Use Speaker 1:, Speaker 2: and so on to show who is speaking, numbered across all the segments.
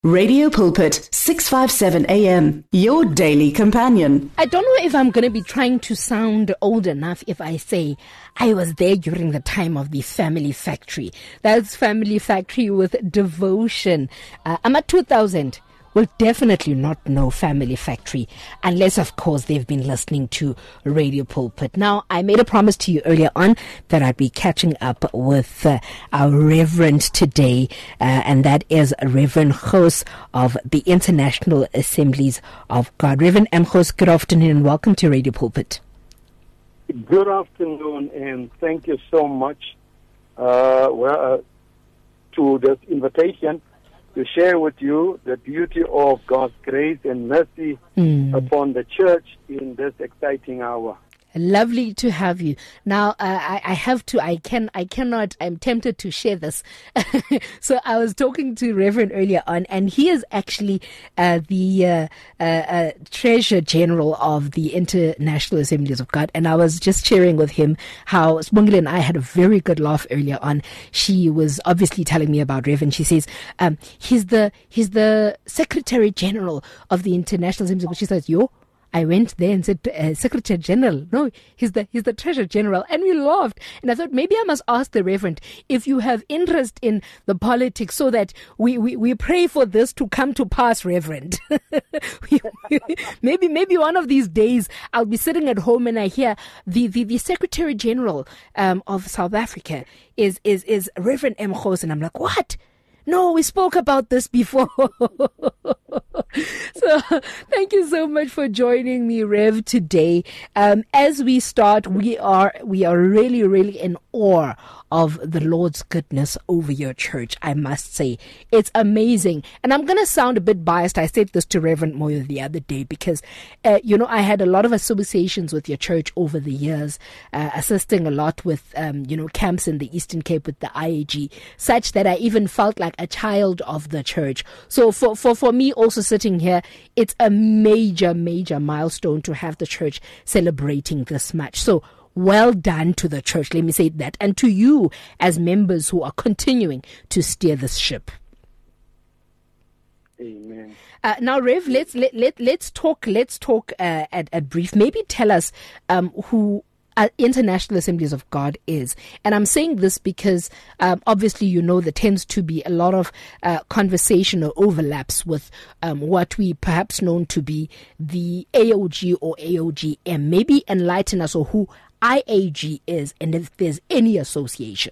Speaker 1: Radio Pulpit, 657 AM, your daily companion.
Speaker 2: I don't know if I'm going to be trying to sound old enough if I say I was there during the time of the Family Factory. That's Family Factory with Devotion. I'm at 2000. Will definitely not know Family Factory unless, of course, they've been listening to Radio Pulpit. Now, I made a promise to you earlier on that I'd be catching up with our Reverend today, and that is Reverend Gous of the International Assemblies of God. Reverend M. Gous, good afternoon and welcome to Radio Pulpit.
Speaker 3: Good afternoon, and thank you so much to this invitation to share with you the beauty of God's grace and mercy upon the church in this exciting hour.
Speaker 2: Lovely to have you. Now, I'm tempted to share this. So I was talking to Reverend earlier on, and he is actually the Treasurer General of the International Assemblies of God. And I was just sharing with him how Sibongile and I had a very good laugh earlier on. She was obviously telling me about Reverend. She says, he's the Secretary General of the International Assemblies of God. She says, I went there and said, Secretary General. No, he's the Treasurer General. And we laughed. And I thought, maybe I must ask the Reverend if you have interest in the politics so that we pray for this to come to pass, Reverend. maybe one of these days I'll be sitting at home and I hear the Secretary General of South Africa is Reverend M. Gous. And I'm like, what? No, we spoke about this before. So thank you so much for joining me, Rev, today. As we start, we are really, really in awe of the Lord's goodness over your church, I must say. It's amazing. And I'm going to sound a bit biased. I said this to Reverend Moyo the other day because, I had a lot of associations with your church over the years, assisting a lot with, camps in the Eastern Cape with the IAG, such that I even felt like a child of the church. So for me also sitting here, it's a major, major milestone to have the church celebrating this much. So well done to the church, let me say that, and to you as members who are continuing to steer this ship.
Speaker 3: Amen.
Speaker 2: Now, Rev, let's talk at brief. Maybe tell us who International Assemblies of God is. And I'm saying this because obviously there tends to be a lot of conversation or overlaps with what we perhaps known to be the AOG or AOGM. Maybe enlighten us on who IAG is and if there's any association.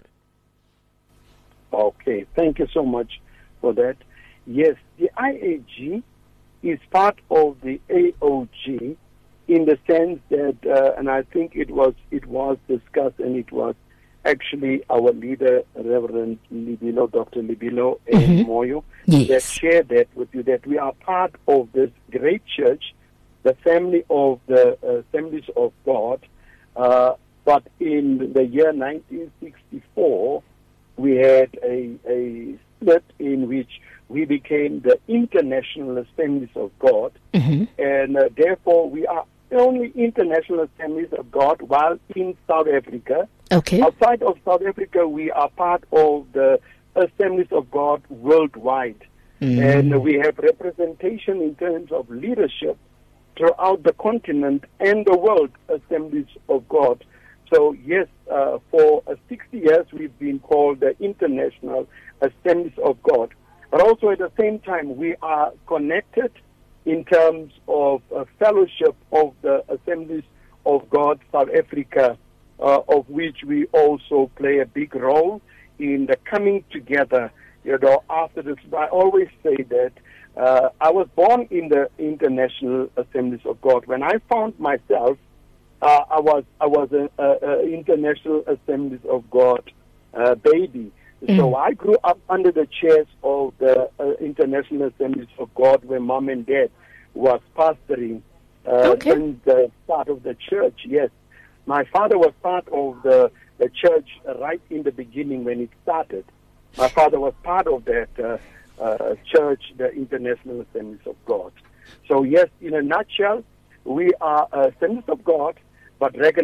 Speaker 3: Okay, thank you so much for that. Yes, the IAG is part of the AOG in the sense that, and I think it was discussed, and it was actually our leader, Reverend Libilo, Dr. Libilo and Moyo, that shared that with you, that we are part of this great church, the family of the Assemblies of God. But in the year 1964, we had a split in which we became the International Assemblies of God, and therefore we are only International Assemblies of God while in South Africa.
Speaker 2: Okay.
Speaker 3: Outside of South Africa, we are part of the Assemblies of God worldwide, and we have representation in terms of leadership throughout the continent and the world Assemblies of God. So yes, for 60 years we've been called the International Assemblies of God. But also at the same time we are connected in terms of fellowship of the Assemblies of God South Africa, of which we also play a big role in the coming together. After this, I always say that I was born in the International Assemblies of God. When I found myself, I was an International Assemblies of God baby. So I grew up under the chairs of the International Assemblies of God, where mom and dad was pastoring since the start of the church. Yes, my father was part of the church right in the beginning when it started. My father was part of that church, the International Assemblies of God. So yes, in a nutshell, we are Assemblies of God, but recognized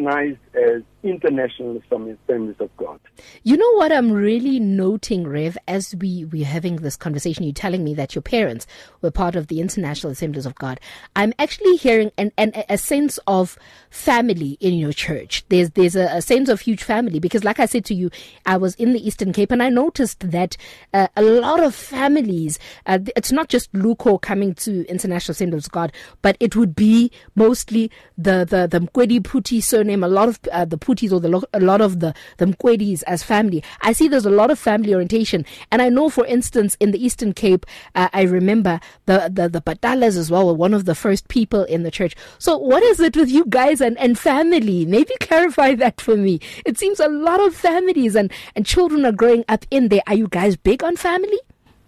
Speaker 3: as International Assemblies of God.
Speaker 2: You know what I'm really noting, Rev, as we're having this conversation, you're telling me that your parents were part of the International Assemblies of God. I'm actually hearing a sense of family in your church. There's a sense of huge family, because like I said to you, I was in the Eastern Cape and I noticed that a lot of families, it's not just Luko coming to International Assemblies of God, but it would be mostly the Mkwedi Puti surname, a lot of the Putis, or a lot of the Mkwedis as family. I see there's a lot of family orientation. And I know, for instance, in the Eastern Cape, I remember the Patalas as well were one of the first people in the church. So what is it with you guys and family? Maybe clarify that for me. It seems a lot of families and children are growing up in there. Are you guys big on family?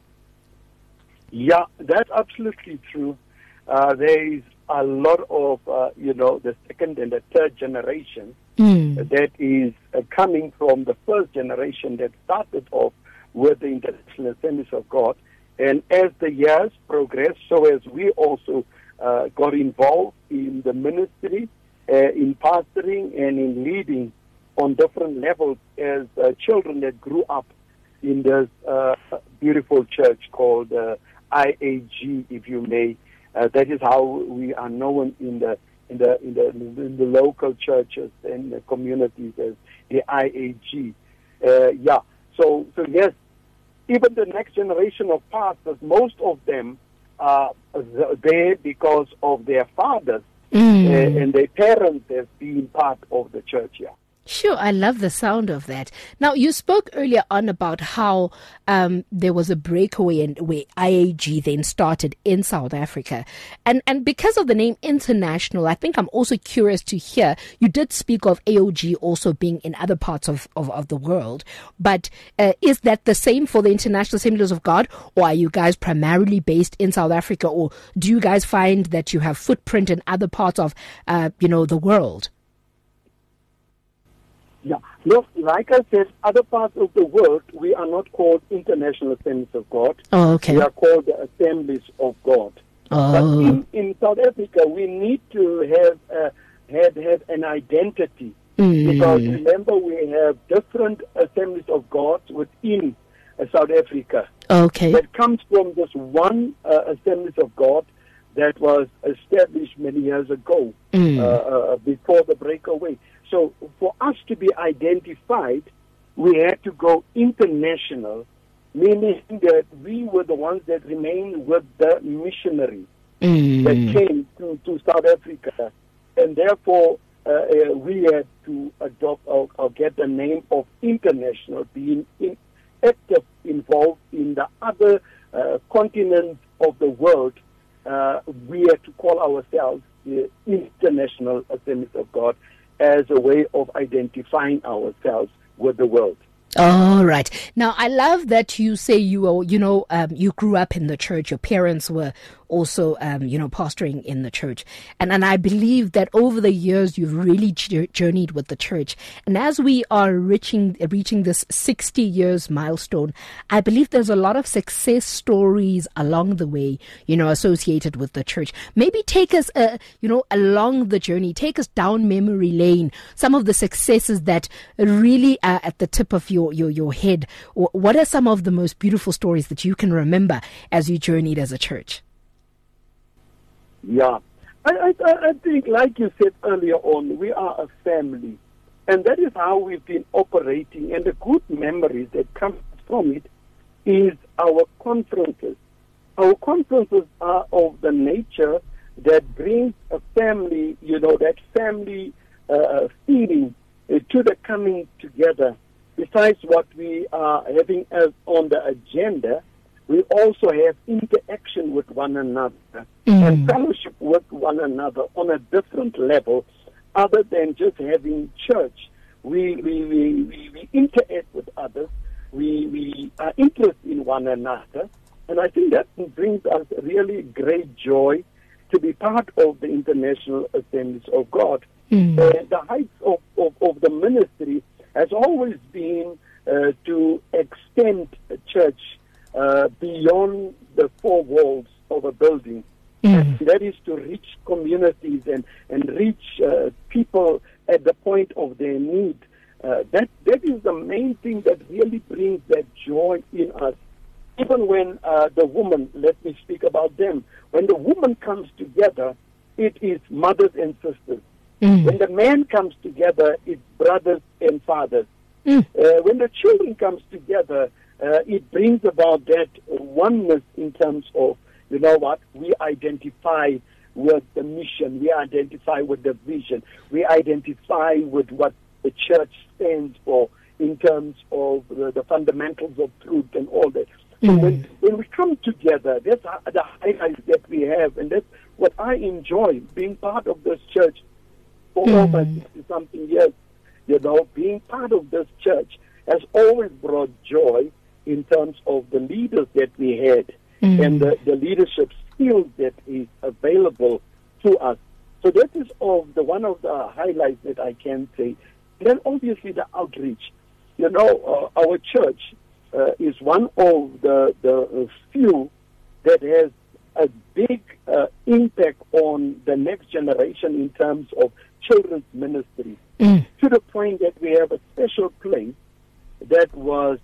Speaker 3: Yeah, that's absolutely true. There is a lot of, the second and the third generation that is coming from the first generation that started off with the International Assemblies of God. And as the years progress, so as we also got involved in the ministry, in pastoring and in leading on different levels as children that grew up in this beautiful church called IAG, if you may. That is how we are known in the local churches and the communities as the IAG. So yes, even the next generation of pastors, most of them are there because of their fathers and their parents have been part of the church. Yeah.
Speaker 2: Sure, I love the sound of that. Now, you spoke earlier on about how there was a breakaway and where IAG then started in South Africa. And because of the name International, I think I'm also curious to hear, you did speak of AOG also being in other parts of the world, but is that the same for the International Assemblies of God, or are you guys primarily based in South Africa, or do you guys find that you have footprint in other parts of, the world?
Speaker 3: Yeah. Look, like I said, other parts of the world, we are not called International Assemblies of God.
Speaker 2: Oh, okay.
Speaker 3: We are called the Assemblies of God.
Speaker 2: Oh.
Speaker 3: But in South Africa, we need to have an identity. Because remember, we have different Assemblies of God within South Africa.
Speaker 2: Okay.
Speaker 3: That comes from this one Assemblies of God that was established many years ago, before the breakaway. So for us to be identified, we had to go international, meaning that we were the ones that remained with the missionaries that came to South Africa. And therefore, we had to adopt or get the name of international, being active, involved in the other continents of the world. We had to call ourselves the International Assemblies of God, as a way of identifying ourselves with the world.
Speaker 2: All right. Now, I love that you say you grew up in the church. Your parents were also, pastoring in the church. And I believe that over the years, you've really journeyed with the church. And as we are reaching this 60 years milestone, I believe there's a lot of success stories along the way, associated with the church. Maybe take us, along the journey, take us down memory lane, some of the successes that really are at the tip of your head. What are some of the most beautiful stories that you can remember as you journeyed as a church?
Speaker 3: Yeah, I think, like you said earlier on, we are a family, and that is how we've been operating. And the good memories that come from it is our conferences. Our conferences are of the nature that brings a family, that family feeling to the coming together. Besides what we are having as on the agenda, we also have interaction with one another and fellowship with one another on a different level, other than just having church. We interact with others. We are interested in one another, and I think that brings us really great joy to be part of the International Assemblies of God. The heights of the ministry has always been to extend a church beyond the four walls of a building. And that is to reach communities and reach people at the point of their need. That is the main thing that really brings that joy in us. Even when the woman, let me speak about them, when the woman comes together, it is mothers and sisters. When the man comes together, it's brothers and fathers. When the children comes together, it brings about that oneness in terms of, you know what, we identify with the mission, we identify with the vision, we identify with what the church stands for in terms of the fundamentals of truth and all that. So when we come together, that's the highlights that we have, and that's what I enjoy, being part of this church for over 60-something years. You know, being part of this church has always brought joy in terms of the leaders that we had and the leadership skills that is available to us. So that is one of the highlights that I can say. And then obviously the outreach. You know, our church is one of the few that has a big impact on the next generation in terms of children's ministry, to the point that we have a special place that was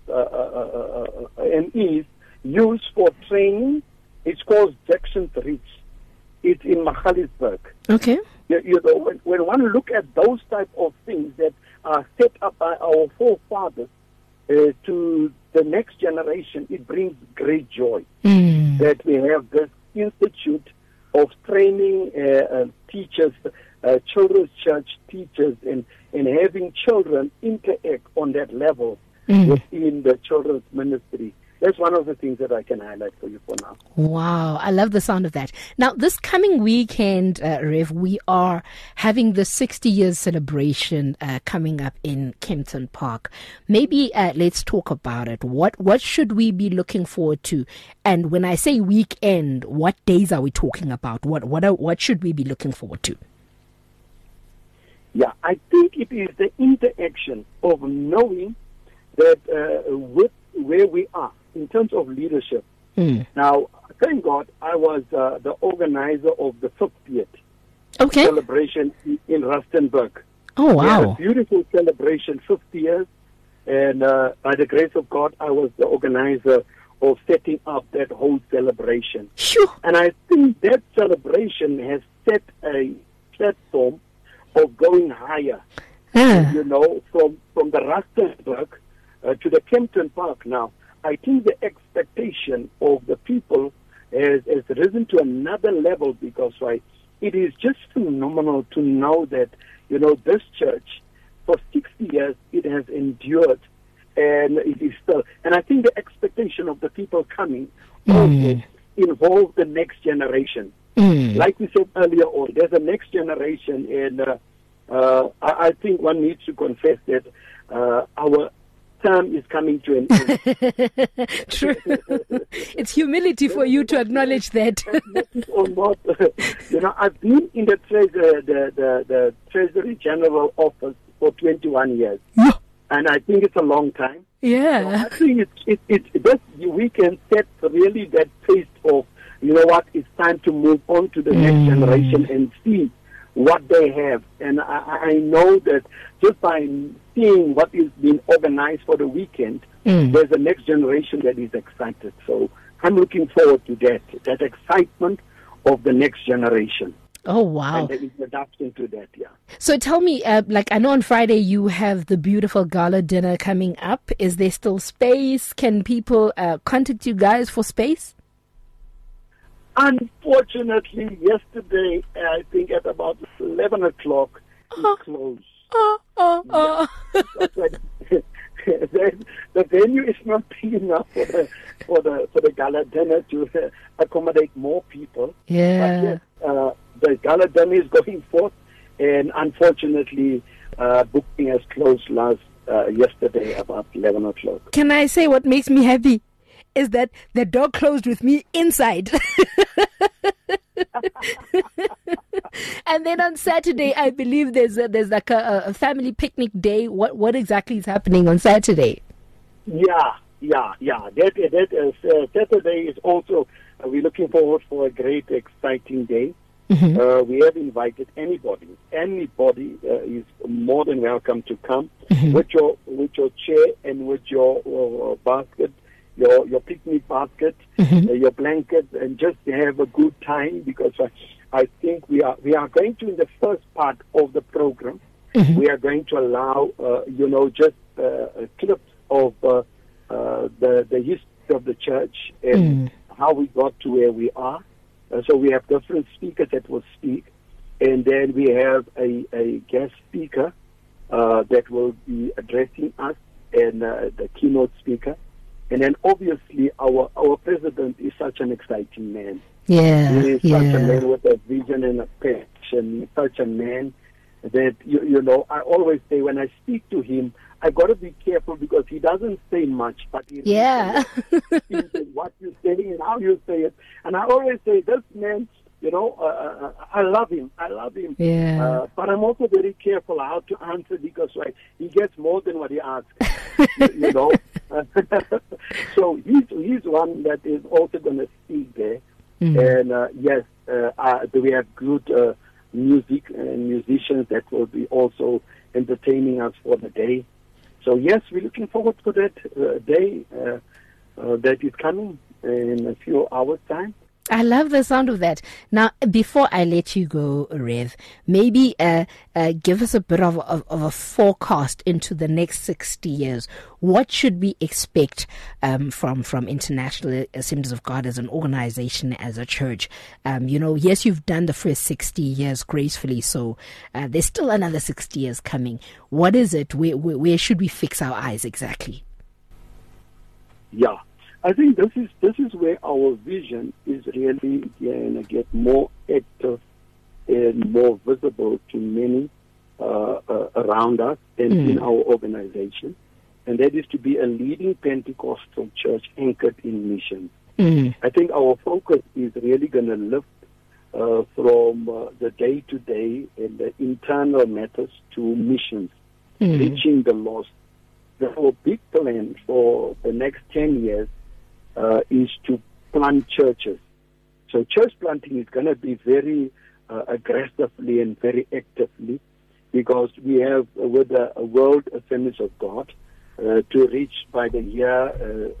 Speaker 3: and is used for training. It's called Jackson's Reach. It's in Magaliesburg.
Speaker 2: Okay.
Speaker 3: You know, when one look at those type of things that are set up by our forefathers to the next generation, it brings great joy that we have this institute of training teachers, children's church teachers, and having children interact on that level within the children's ministry. That's one of the things that I can highlight for you for now.
Speaker 2: Wow, I love the sound of that. Now, this coming weekend, Rev, we are having the 60 years celebration coming up in Kempton Park. Maybe let's talk about it. What should we be looking forward to? And when I say weekend, what days are we talking about? What should we be looking forward to?
Speaker 3: Yeah, I think it is the interaction of knowing that with where we are in terms of leadership. Now, thank God, I was the organizer of the 50th celebration in Rustenburg.
Speaker 2: Oh, wow.
Speaker 3: We had a beautiful celebration, 50 years, and by the grace of God, I was the organizer of setting up that whole celebration.
Speaker 2: Sure.
Speaker 3: And I think that celebration has set a platform of going higher, you know, from the Rustenburg to the Kempton Park now. I think the expectation of the people has risen to another level because it is just phenomenal to know that, you know, this church, for 60 years, it has endured, and it is still. And I think the expectation of the people coming also involve the next generation. Like we said earlier on, there's a next generation, and I think one needs to confess that our time is coming to an end.
Speaker 2: True. It's humility for you to acknowledge that.
Speaker 3: Or not. You know, I've been in the Treasury General office for 21 years.
Speaker 2: Yeah.
Speaker 3: And I think it's a long time.
Speaker 2: Yeah.
Speaker 3: So I think this weekend sets really that taste of, you know what, it's time to move on to the next generation and see what they have. And I know that just by seeing what is being organized for the weekend, there's a next generation that is excited. So I'm looking forward to that excitement of the next generation.
Speaker 2: Oh, wow.
Speaker 3: And the introduction to that, yeah.
Speaker 2: So tell me, like I know on Friday you have the beautiful gala dinner coming up. Is there still space? Can people contact you guys for space?
Speaker 3: Unfortunately, yesterday, I think at about 11 o'clock, it closed. The venue is not big enough for the gala dinner to accommodate more people.
Speaker 2: Yeah.
Speaker 3: But yes, the gala dinner is going forth, and unfortunately, booking has closed yesterday about 11 o'clock.
Speaker 2: Can I say what makes me happy? Is that the door closed with me inside. And then on Saturday, I believe there's like a family picnic day. What exactly is happening on Saturday?
Speaker 3: Yeah. That Saturday is also, we're looking forward for a great, exciting day. We have invited anybody. Anybody is more than welcome to come with your chair and with your basket, your picnic basket, your blanket, and just have a good time, because I think we are going to, in the first part of the program, we are going to allow just clips of the history of the church and how we got to where we are. So we have different speakers that will speak, and then we have a guest speaker that will be addressing us, and the keynote speaker. And then obviously our president is such an exciting man.
Speaker 2: Yeah,
Speaker 3: he is such a man with a vision and a passion. He's such a man that, I always say when I speak to him, I got to be careful, because he doesn't say much, but he what you say and how you say it. And I always say, this man, I love him.
Speaker 2: Yeah.
Speaker 3: But I'm also very careful how to answer, because he gets more than what he asks. So he's one that is also going to speak there. And yes, we have good music and musicians that will be also entertaining us for the day. So yes, we're looking forward to that day that is coming in a few hours' time.
Speaker 2: I love the sound of that. Now, before I let you go, Rev, maybe give us a bit of a forecast into the next 60 years. What should we expect from International Assemblies of God as an organization, as a church? Yes, you've done the first 60 years gracefully, so there's still another 60 years coming. What is it? Where should we fix our eyes exactly?
Speaker 3: Yeah. I think this is where our vision is really going to get more active and more visible to many around us and in our organization. And that is to be a leading Pentecostal church anchored in missions. I think our focus is really going to lift from the day-to-day and the internal matters to missions, reaching the lost. Our big plan for the next 10 years is to plant churches. So church planting is going to be very aggressively and very actively, because we have with the World Assemblies of God to reach by the year,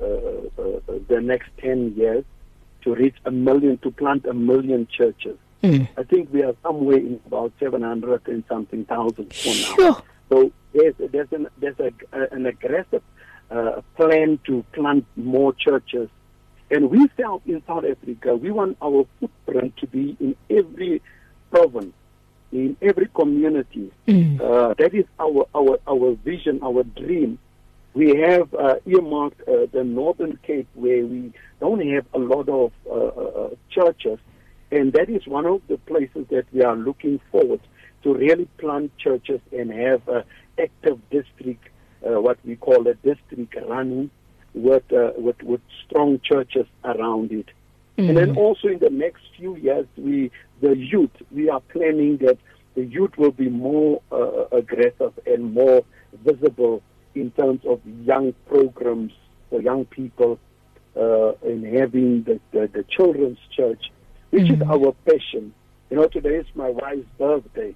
Speaker 3: the next 10 years, to reach 1 million, to plant 1 million churches. I think we are somewhere in about 700 and something thousand for now.
Speaker 2: Sure.
Speaker 3: So there's an aggressive plan to plant more churches. And we felt in South Africa, we want our footprint to be in every province, in every community. That is our vision, our dream. We have earmarked the Northern Cape, where we don't have a lot of churches, and that is one of the places that we are looking forward to really plant churches and have active district, what we call a district running with strong churches around it. And then also in the next few years, we are planning that the youth will be more aggressive and more visible in terms of young programs for young people, and having the children's church, which is our passion. Today is my wife's birthday.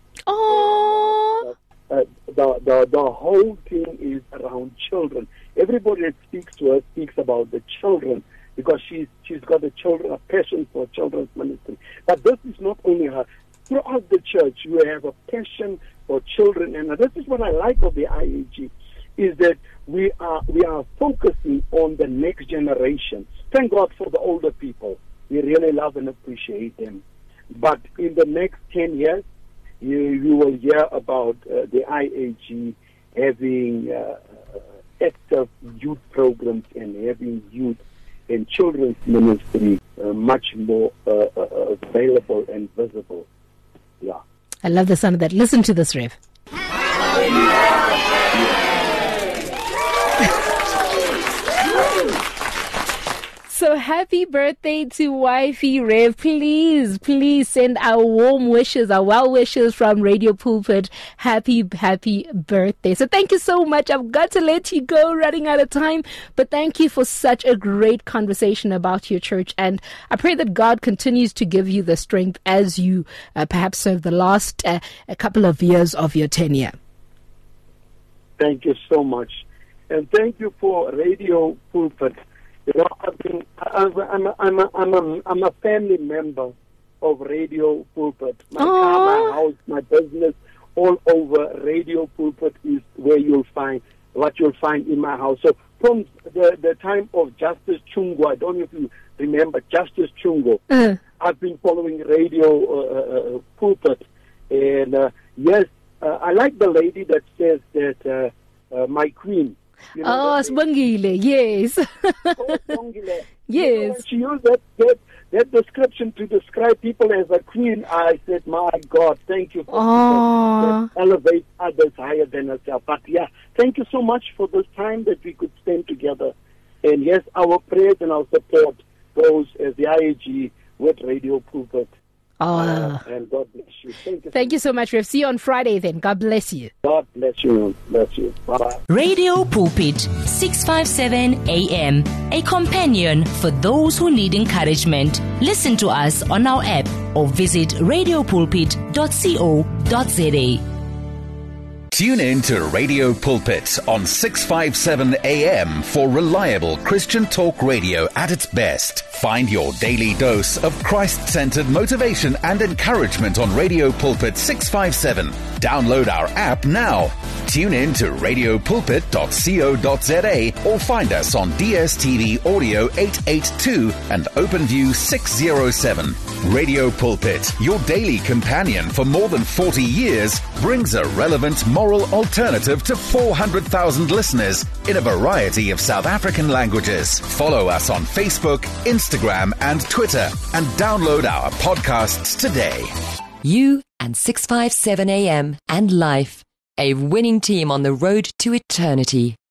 Speaker 2: Oh.
Speaker 3: The whole thing is around children. Everybody that speaks to her speaks about the children, because she's got a passion for children's ministry. But this is not only her. Throughout the church, you have a passion for children, and this is what I like of the IAG, is that we are focusing on the next generation. Thank God for the older people. We really love and appreciate them. But in the next 10 years, you will hear about the IAG having active youth programs and having youth and children's ministry much more available and visible. Yeah.
Speaker 2: I love the sound of that. Listen to this, Rev. So happy birthday to wifey Rev. Please send our warm wishes, our well wishes from Radio Pulpit. Happy birthday. So thank you so much. I've got to let you go, running out of time. But thank you for such a great conversation about your church. And I pray that God continues to give you the strength as you perhaps serve the last a couple of years of your tenure.
Speaker 3: Thank you so much. And thank you for Radio Pulpit. You know, I'm a family member of Radio Pulpit. My car, my house, my business, all over Radio Pulpit is where you'll find what you'll find in my house. So from the time of Justice Chungo, I don't know if you remember Justice Chungo, I've been following Radio Pulpit. And yes, I like the lady that says that my queen. You know,
Speaker 2: Sibongile, yes.
Speaker 3: Sibongile.
Speaker 2: Yes.
Speaker 3: She used that description to describe people as a queen. I said, my God, thank you for that elevate others higher than herself. But yeah, thank you so much for this time that we could spend together. And yes, our prayers and our support goes as the IAG with Radio Pulpit. And God bless you.
Speaker 2: Thank you so much, Rev. See you on Friday then. God bless you.
Speaker 3: God bless you. Bless you. Bye-bye.
Speaker 4: Radio Pulpit, 657 AM. A companion for those who need encouragement. Listen to us on our app or visit radiopulpit.co.za.
Speaker 5: Tune in to Radio Pulpit on 657 AM for reliable Christian talk radio at its best. Find your daily dose of Christ-centered motivation and encouragement on Radio Pulpit 657. Download our app now. Tune in to radiopulpit.co.za or find us on DSTV Audio 882 and OpenView 607. Radio Pulpit, your daily companion for more than 40 years, brings a relevant moral alternative to 400,000 listeners in a variety of South African languages. Follow us on Facebook, Instagram, and Twitter, and download our podcasts today.
Speaker 6: You and 657 AM and Life, a winning team on the road to eternity.